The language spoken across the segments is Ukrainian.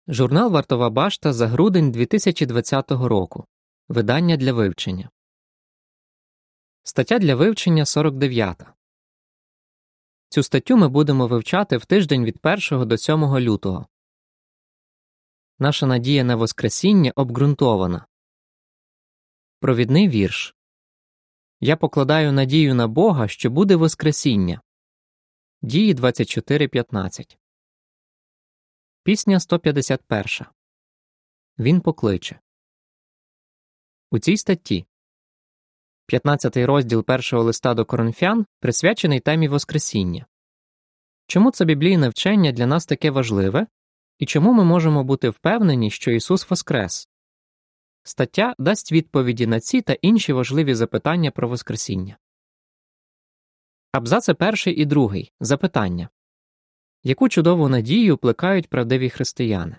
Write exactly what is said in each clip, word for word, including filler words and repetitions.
Журнал «Вартова башта» за грудень дві тисячі двадцятого року. Видання для вивчення. Стаття для вивчення сорок дев'ята. Цю статтю ми будемо вивчати в тиждень від першого до сьомого лютого. Наша надія на Воскресіння обґрунтована. Провідний вірш. Я покладаю надію на Бога, що буде Воскресіння. Дії двадцять чотири п'ятнадцять. Пісня сто п'ятдесят перша. Він покличе. У цій статті п'ятнадцятий розділ першого листа до Коринфян присвячений темі Воскресіння. Чому це біблійне вчення для нас таке важливе, і чому ми можемо бути впевнені, що Ісус воскрес? Стаття дасть відповіді на ці та інші важливі запитання про Воскресіння. Абзаци перший і другий. Запитання. Яку чудову надію плекають правдиві християни?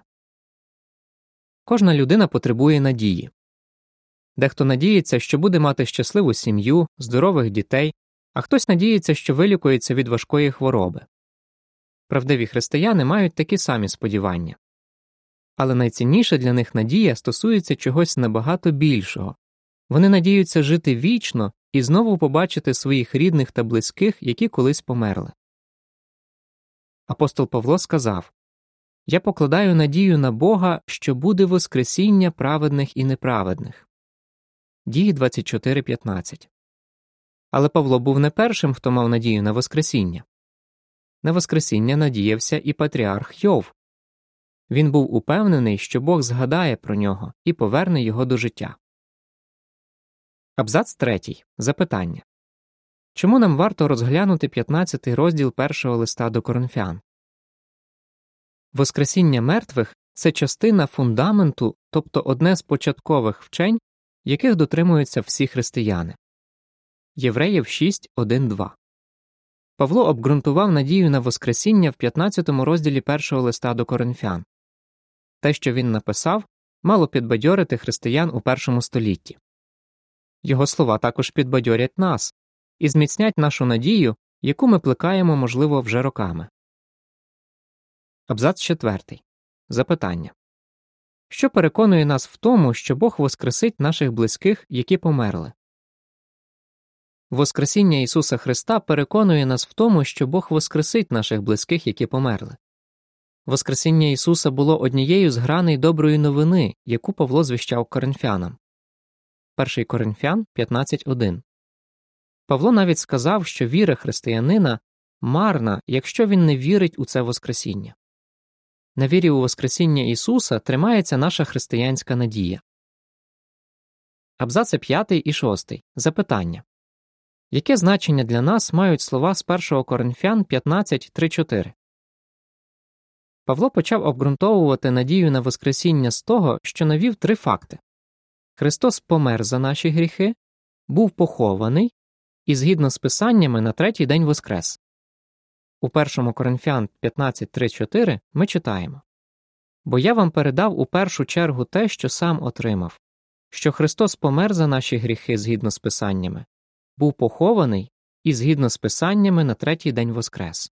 Кожна людина потребує надії. Дехто надіється, що буде мати щасливу сім'ю, здорових дітей, а хтось надіється, що вилікується від важкої хвороби. Правдиві християни мають такі самі сподівання. Але найцінніша для них надія стосується чогось набагато більшого. Вони надіються жити вічно і знову побачити своїх рідних та близьких, які колись померли. Апостол Павло сказав: «Я покладаю надію на Бога, що буде воскресіння праведних і неправедних». Дії двадцять чотири п'ятнадцять. Але Павло був не першим, хто мав надію на Воскресіння. На Воскресіння надіявся і патріарх Йов. Він був упевнений, що Бог згадає про нього і поверне його до життя. Абзац третій. Запитання. Чому нам варто розглянути п'ятнадцятий розділ першого листа до Коринфян? Воскресіння мертвих – це частина фундаменту, тобто одне з початкових вчень, яких дотримуються всі християни. Євреїв шість один два. Павло обґрунтував надію на Воскресіння в п'ятнадцятому розділі першого листа до Коринфян. Те, що він написав, мало підбадьорити християн у першому столітті. Його слова також підбадьорять нас і зміцнять нашу надію, яку ми плекаємо, можливо, вже роками. Абзац четвертий. Запитання. Що переконує нас в тому, що Бог воскресить наших близьких, які померли? Воскресіння Ісуса Христа переконує нас в тому, що Бог воскресить наших близьких, які померли. Воскресіння Ісуса було однією з граней доброї новини, яку Павло звіщав коринфянам. перший Коринфян п'ятнадцять один. Павло навіть сказав, що віра християнина марна, якщо він не вірить у це Воскресіння. На вірі у Воскресіння Ісуса тримається наша християнська надія. Абзаци п'ятий і шостий. Запитання. Яке значення для нас мають слова з першого Коринфян п'ятнадцять три чотири? Павло почав обґрунтовувати надію на Воскресіння з того, що навів три факти. Христос помер за наші гріхи, був похований і, згідно з Писаннями, на третій день воскрес. У першому Коринфян п'ятнадцять три чотири ми читаємо: «Бо я вам передав у першу чергу те, що сам отримав, що Христос помер за наші гріхи згідно з Писаннями, був похований і, згідно з Писаннями, на третій день воскрес».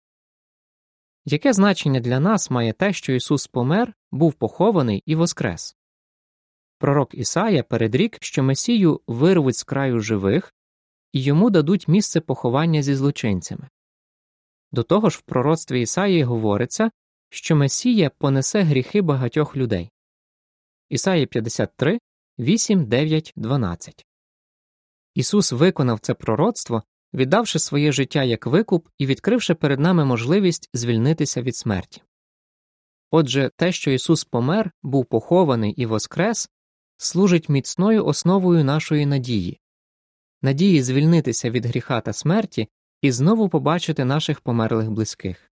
Яке значення для нас має те, що Ісус помер, був похований і воскрес? Пророк Ісая передрік, що Месію вирвуть з краю живих і йому дадуть місце поховання зі злочинцями. До того ж, в пророцтві Ісаї говориться, що Месія понесе гріхи багатьох людей. Ісаї п'ятдесят три вісім дев'ять дванадцять. Ісус виконав це пророцтво, віддавши своє життя як викуп і відкривши перед нами можливість звільнитися від смерті. Отже, те, що Ісус помер, був похований і воскрес, служить міцною основою нашої надії. Надії звільнитися від гріха та смерті і знову побачити наших померлих близьких.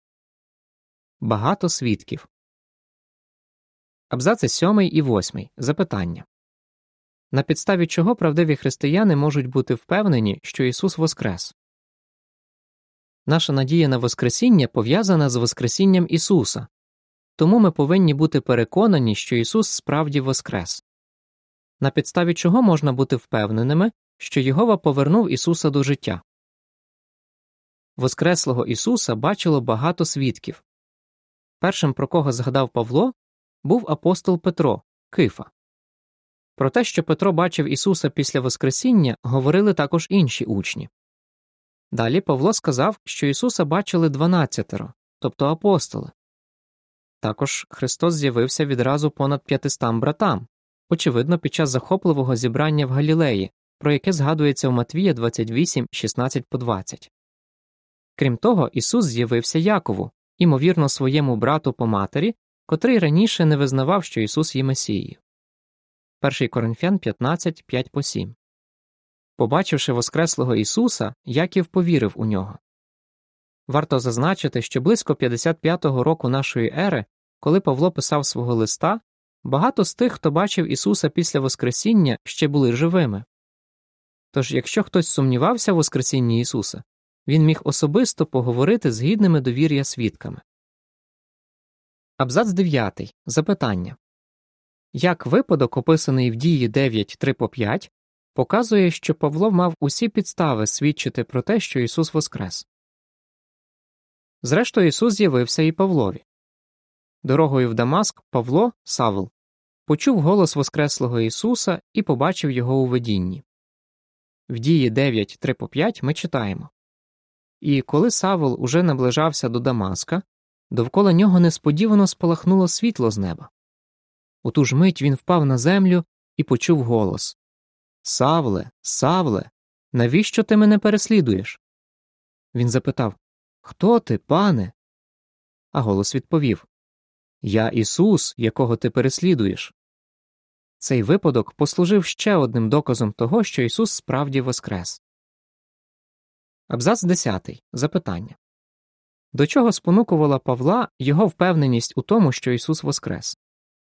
Багато свідків. Абзаци сьомий і восьмий. Запитання. На підставі чого правдиві християни можуть бути впевнені, що Ісус воскрес? Наша надія на Воскресіння пов'язана з Воскресінням Ісуса, тому ми повинні бути переконані, що Ісус справді воскрес. На підставі чого можна бути впевненими, що Єгова повернув Ісуса до життя? Воскреслого Ісуса бачило багато свідків. Першим, про кого згадав Павло, був апостол Петро, Кифа. Про те, що Петро бачив Ісуса після Воскресіння, говорили також інші учні. Далі Павло сказав, що Ісуса бачили дванадцятеро, тобто апостоли. Також Христос з'явився відразу понад п'ятистам братам, очевидно, під час захопливого зібрання в Галілеї, про яке згадується у Матвія двадцять вісім, шістнадцять по двадцять. Крім того, Ісус з'явився Якову, імовірно, своєму брату по матері, котрий раніше не визнавав, що Ісус є Месією. перший Коринфян п'ятнадцять, п'ять по сім. Побачивши воскреслого Ісуса, Яків повірив у нього. Варто зазначити, що близько п'ятдесят п'ятого року нашої ери, коли Павло писав свого листа, багато з тих, хто бачив Ісуса після Воскресіння, ще були живими. Тож, якщо хтось сумнівався в Воскресінні Ісуса, він міг особисто поговорити з гідними довір'я свідками. Абзац дев'ятий. Запитання. Як випадок, описаний в Дії дев'ять, три по п'ять, показує, що Павло мав усі підстави свідчити про те, що Ісус воскрес? Зрештою, Ісус з'явився і Павлові. Дорогою в Дамаск Павло, Савл, почув голос воскреслого Ісуса і побачив його у видінні. В Дії дев'ять, три по п'ять ми читаємо. І коли Савл уже наближався до Дамаска, довкола нього несподівано спалахнуло світло з неба. У ту ж мить він впав на землю і почув голос: «Савле, Савле, навіщо ти мене переслідуєш?» Він запитав: «Хто ти, пане?» А голос відповів: «Я Ісус, якого ти переслідуєш». Цей випадок послужив ще одним доказом того, що Ісус справді воскрес. Абзац десятий. Запитання. До чого спонукувала Павла його впевненість у тому, що Ісус воскрес?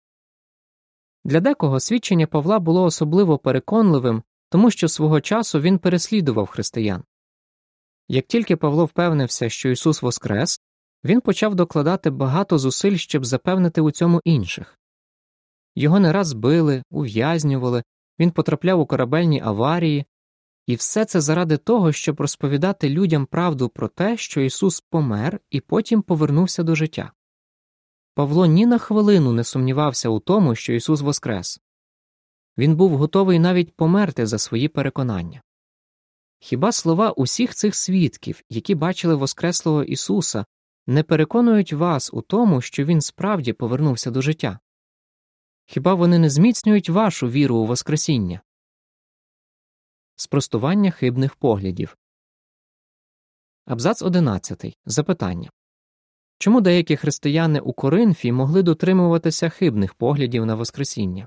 Для декого свідчення Павла було особливо переконливим, тому що свого часу він переслідував християн. Як тільки Павло впевнився, що Ісус воскрес, він почав докладати багато зусиль, щоб запевнити у цьому інших. Його не раз били, ув'язнювали, він потрапляв у корабельні аварії, і все це заради того, щоб розповідати людям правду про те, що Ісус помер і потім повернувся до життя. Павло ні на хвилину не сумнівався у тому, що Ісус воскрес. Він був готовий навіть померти за свої переконання. Хіба слова усіх цих свідків, які бачили воскреслого Ісуса, не переконують вас у тому, що Він справді повернувся до життя? Хіба вони не зміцнюють вашу віру у Воскресіння? Спростування хибних поглядів. Абзац одинадцятий. Запитання. Чому деякі християни у Коринфі могли дотримуватися хибних поглядів на Воскресіння?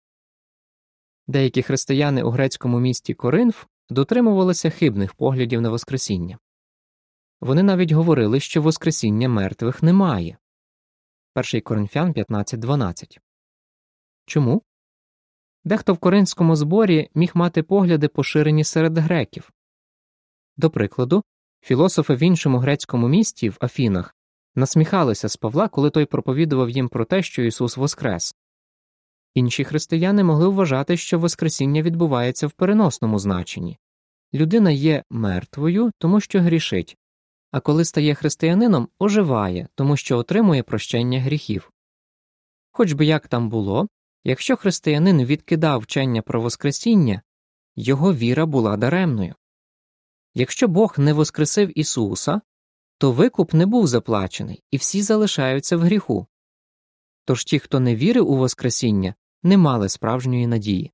Деякі християни у грецькому місті Коринф дотримувалися хибних поглядів на Воскресіння. Вони навіть говорили, що Воскресіння мертвих немає. перший Коринфян п'ятнадцять, дванадцять. Чому? Дехто в Коринфському зборі міг мати погляди, поширені серед греків. До прикладу, філософи в іншому грецькому місті, в Афінах, насміхалися з Павла, коли той проповідував їм про те, що Ісус воскрес. Інші християни могли вважати, що Воскресіння відбувається в переносному значенні. Людина є мертвою, тому що грішить, а коли стає християнином, оживає, тому що отримує прощення гріхів. Хоч би як там було, якщо християнин відкидав вчення про Воскресіння, його віра була даремною. Якщо Бог не воскресив Ісуса, то викуп не був заплачений, і всі залишаються в гріху. Тож ті, хто не вірив у Воскресіння, не мали справжньої надії.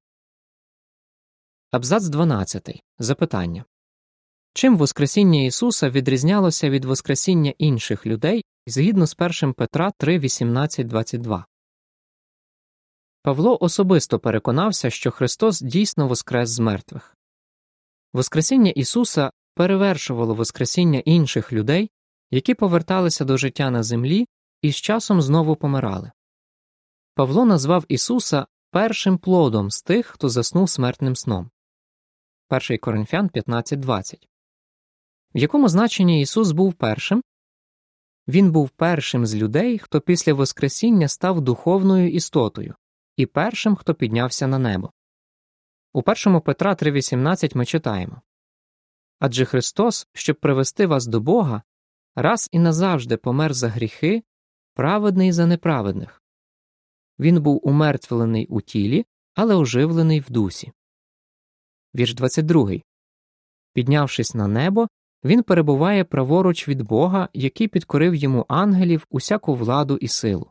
Абзац дванадцятий. Запитання. Чим Воскресіння Ісуса відрізнялося від Воскресіння інших людей згідно з першим Петра три, вісімнадцять, двадцять два? Павло особисто переконався, що Христос дійсно воскрес з мертвих. Воскресіння Ісуса перевершувало воскресіння інших людей, які поверталися до життя на землі і з часом знову помирали. Павло назвав Ісуса першим плодом з тих, хто заснув смертним сном. перший Коринфян п'ятнадцять, двадцять. В якому значенні Ісус був першим? Він був першим з людей, хто після Воскресіння став духовною істотою, і першим, хто піднявся на небо. У першому Петра три, вісімнадцять ми читаємо: «Адже Христос, щоб привести вас до Бога, раз і назавжди помер за гріхи, праведний за неправедних. Він був умертвлений у тілі, але оживлений в дусі. Вірш двадцять другий. Піднявшись на небо, він перебуває праворуч від Бога, який підкорив йому ангелів, усяку владу і силу.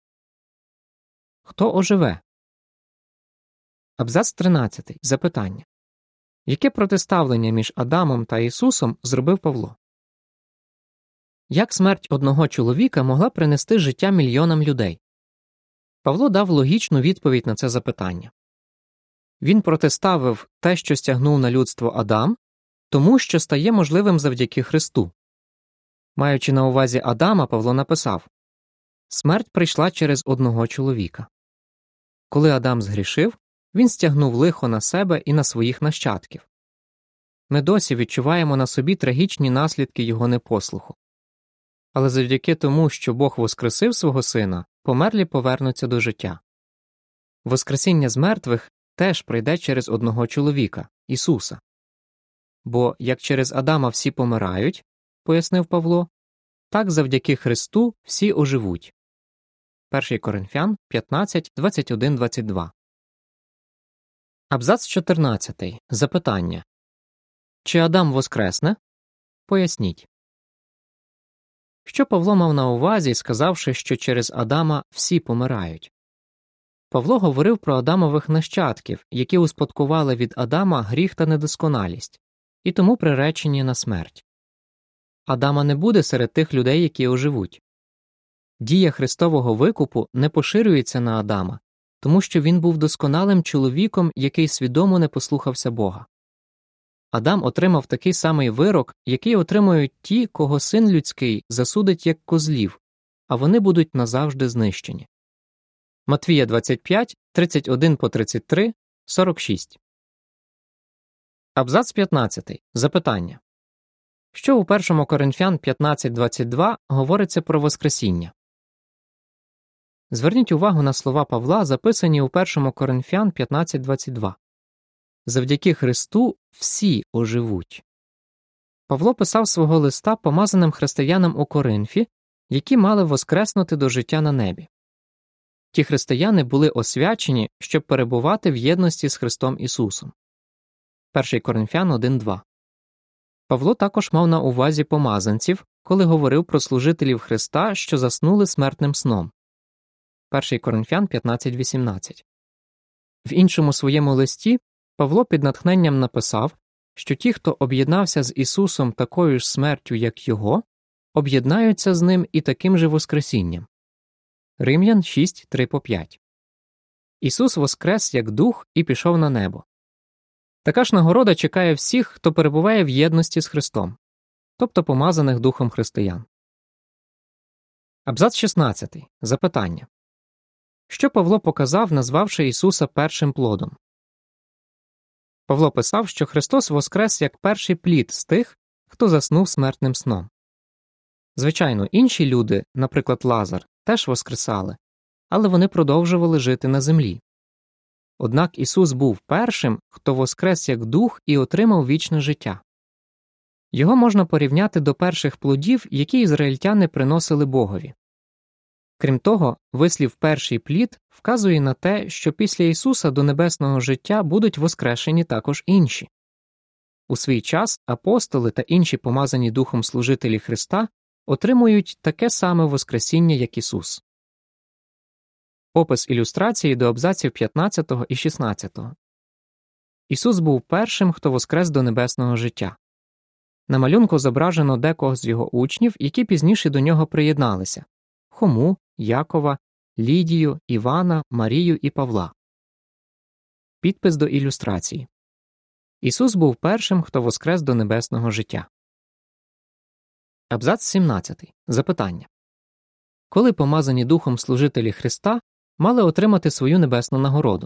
Хто оживе? Абзац тринадцятий. Запитання. Яке протиставлення між Адамом та Ісусом зробив Павло? Як смерть одного чоловіка могла принести життя мільйонам людей? Павло дав логічну відповідь на це запитання. Він протиставив те, що стягнув на людство Адам, тому, що стає можливим завдяки Христу. Маючи на увазі Адама, Павло написав: «Смерть прийшла через одного чоловіка». Коли Адам згрішив, він стягнув лихо на себе і на своїх нащадків. Ми досі відчуваємо на собі трагічні наслідки його непослуху. Але завдяки тому, що Бог воскресив свого Сина, померлі повернуться до життя. Воскресіння з мертвих теж прийде через одного чоловіка – Ісуса. Бо як через Адама всі помирають, пояснив Павло, так завдяки Христу всі оживуть. перший Коринфян п'ятнадцять, двадцять один, двадцять два. Абзац чотирнадцятий. Запитання. Чи Адам воскресне? Поясніть. Що Павло мав на увазі, сказавши, що через Адама всі помирають? Павло говорив про Адамових нащадків, які успадкували від Адама гріх та недосконалість, і тому приречені на смерть. Адама не буде серед тих людей, які оживуть. Дія Христового викупу не поширюється на Адама, тому що він був досконалим чоловіком, який свідомо не послухався Бога. Адам отримав такий самий вирок, який отримують ті, кого Син Людський засудить як козлів, а вони будуть назавжди знищені. Матвія двадцять п'ять, тридцять один по тридцять три, сорок шість. Абзац п'ятнадцятий. Запитання. Що у першому Коринфян п'ятнадцять, двадцять два говориться про Воскресіння? Зверніть увагу на слова Павла, записані у першому Коринфян п'ятнадцять, двадцять два. Завдяки Христу всі оживуть. Павло писав свого листа помазаним християнам у Коринфі, які мали воскреснути до життя на небі. Ті християни були освячені, щоб перебувати в єдності з Христом Ісусом. перший Коринфян один, два. Павло також мав на увазі помазанців, коли говорив про служителів Христа, що заснули смертним сном. перший Коринфян п'ятнадцять, вісімнадцять. В іншому своєму листі Павло під натхненням написав, що ті, хто об'єднався з Ісусом такою ж смертю, як Його, об'єднаються з Ним і таким же Воскресінням. Римлян шість, три по п'ять. Ісус воскрес як Дух і пішов на небо. Така ж нагорода чекає всіх, хто перебуває в єдності з Христом, тобто помазаних Духом християн. Абзац шістнадцятий. Запитання. Що Павло показав, назвавши Ісуса першим плодом? Павло писав, що Христос воскрес як перший плід з тих, хто заснув смертним сном. Звичайно, інші люди, наприклад Лазар, теж воскресали, але вони продовжували жити на землі. Однак Ісус був першим, хто воскрес як Дух і отримав вічне життя. Його можна порівняти до перших плодів, які ізраїльтяни приносили Богові. Крім того, вислів «перший плід» вказує на те, що після Ісуса до небесного життя будуть воскрешені також інші. У свій час апостоли та інші помазані Духом служителі Христа отримують таке саме воскресіння, як Ісус. Опис ілюстрації до абзаців п'ятнадцятого і шістнадцятого. Ісус був першим, хто воскрес до небесного життя. На малюнку зображено декого з його учнів, які пізніше до нього приєдналися – Хому, Якова, Лідію, Івана, Марію і Павла. Підпис до ілюстрації. Ісус був першим, хто воскрес до небесного життя. Абзац сімнадцятий. Запитання. Коли помазані Духом служителі Христа мали отримати свою небесну нагороду?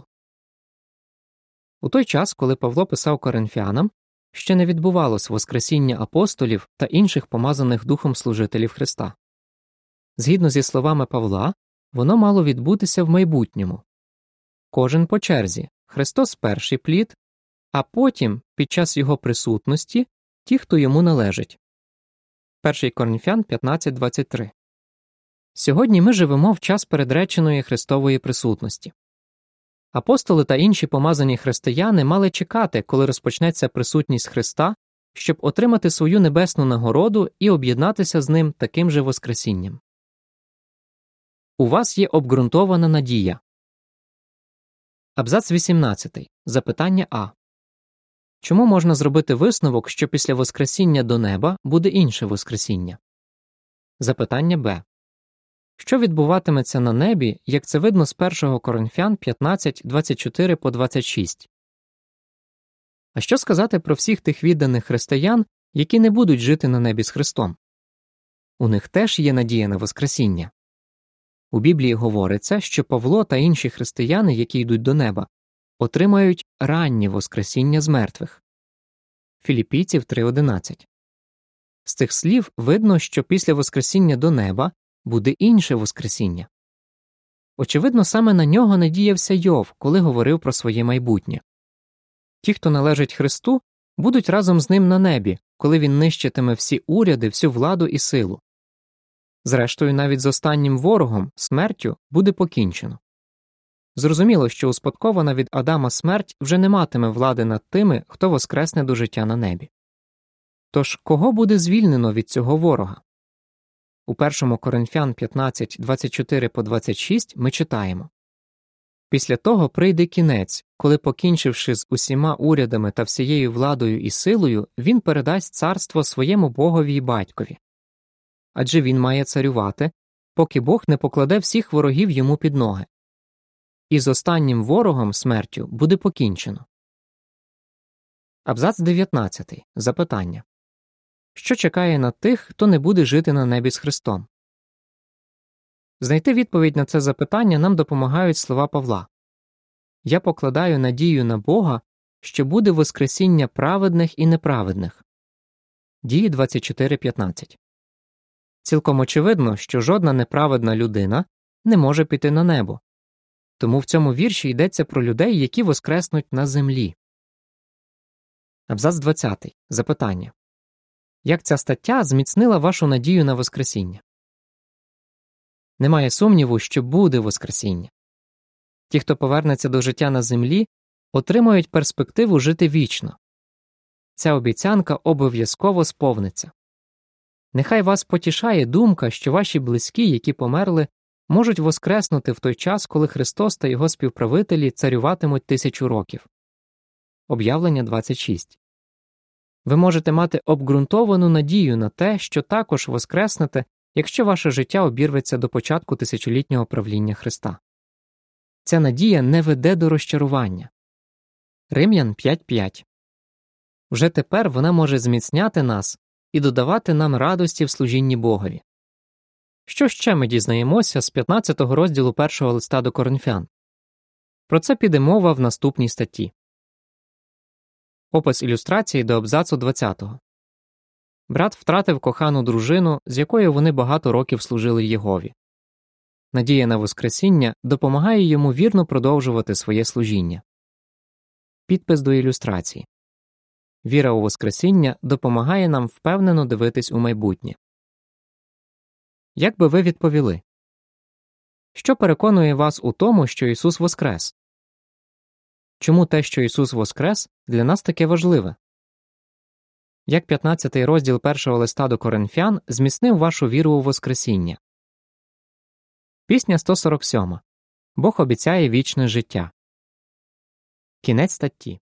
У той час, коли Павло писав коринфянам, ще не відбувалось воскресіння апостолів та інших помазаних Духом служителів Христа. Згідно зі словами Павла, воно мало відбутися в майбутньому. Кожен по черзі – Христос перший плід, а потім, під час Його присутності, ті, хто Йому належить. перший Коринфян п'ятнадцять, двадцять три. Сьогодні ми живемо в час передреченої Христової присутності. Апостоли та інші помазані християни мали чекати, коли розпочнеться присутність Христа, щоб отримати свою небесну нагороду і об'єднатися з Ним таким же воскресінням. У вас є обґрунтована надія. Абзац вісімнадцятий. Запитання А. Чому можна зробити висновок, що після воскресіння до неба буде інше воскресіння? Запитання Б. Що відбуватиметься на небі, як це видно з першого Коринфян п'ятнадцять, двадцять чотири по двадцять шість? А що сказати про всіх тих відданих християн, які не будуть жити на небі з Христом? У них теж є надія на воскресіння. У Біблії говориться, що Павло та інші християни, які йдуть до неба, отримають раннє воскресіння з мертвих. Філіппійців три одинадцять. З цих слів видно, що після воскресіння до неба буде інше воскресіння. Очевидно, саме на нього надіявся Йов, коли говорив про своє майбутнє. Ті, хто належить Христу, будуть разом з ним на небі, коли він нищитиме всі уряди, всю владу і силу. Зрештою, навіть з останнім ворогом, смертю, буде покінчено. Зрозуміло, що успадкована від Адама смерть вже не матиме влади над тими, хто воскресне до життя на небі. Тож, кого буде звільнено від цього ворога? У першому Коринфян п'ятнадцять, двадцять чотири по двадцять шість ми читаємо: «Після того прийде кінець, коли, покінчивши з усіма урядами та всією владою і силою, він передасть царство своєму Богові й Батькові. Адже він має царювати, поки Бог не покладе всіх ворогів йому під ноги. І з останнім ворогом, смертю, буде покінчено». Абзац дев'ятнадцятий. Запитання. Що чекає на тих, хто не буде жити на небі з Христом? Знайти відповідь на це запитання нам допомагають слова Павла. «Я покладаю надію на Бога, що буде воскресіння праведних і неправедних». Дії двадцять чотири п'ятнадцять. Цілком очевидно, що жодна неправедна людина не може піти на небо. Тому в цьому вірші йдеться про людей, які воскреснуть на землі. Абзац двадцятий. Запитання. Як ця стаття зміцнила вашу надію на воскресіння? Немає сумніву, що буде воскресіння. Ті, хто повернеться до життя на землі, отримають перспективу жити вічно. Ця обіцянка обов'язково сповниться. Нехай вас потішає думка, що ваші близькі, які померли, можуть воскреснути в той час, коли Христос та його співправителі царюватимуть тисячу років. Об'явлення двадцять шість. Ви можете мати обґрунтовану надію на те, що також воскреснете, якщо ваше життя обірветься до початку тисячолітнього правління Христа. Ця надія не веде до розчарування. Римлян п'ять п'ять. Вже тепер вона може зміцняти нас і додавати нам радості в служінні Богові. Що ще ми дізнаємося з п'ятнадцятого розділу першого листа до Коринфян? Про це піде мова в наступній статті. Опис ілюстрації до абзацу двадцятого. Брат втратив кохану дружину, з якою вони багато років служили Єгові. Надія на воскресіння допомагає йому вірно продовжувати своє служіння. Підпис до ілюстрації. Віра у воскресіння допомагає нам впевнено дивитись у майбутнє. Як би ви відповіли? Що переконує вас у тому, що Ісус воскрес? Чому те, що Ісус воскрес, для нас таке важливе? Як п'ятнадцятий розділ першого листа до Коринфян зміцнив вашу віру у воскресіння? Пісня сто сорок сьома. Бог обіцяє вічне життя. Кінець статті.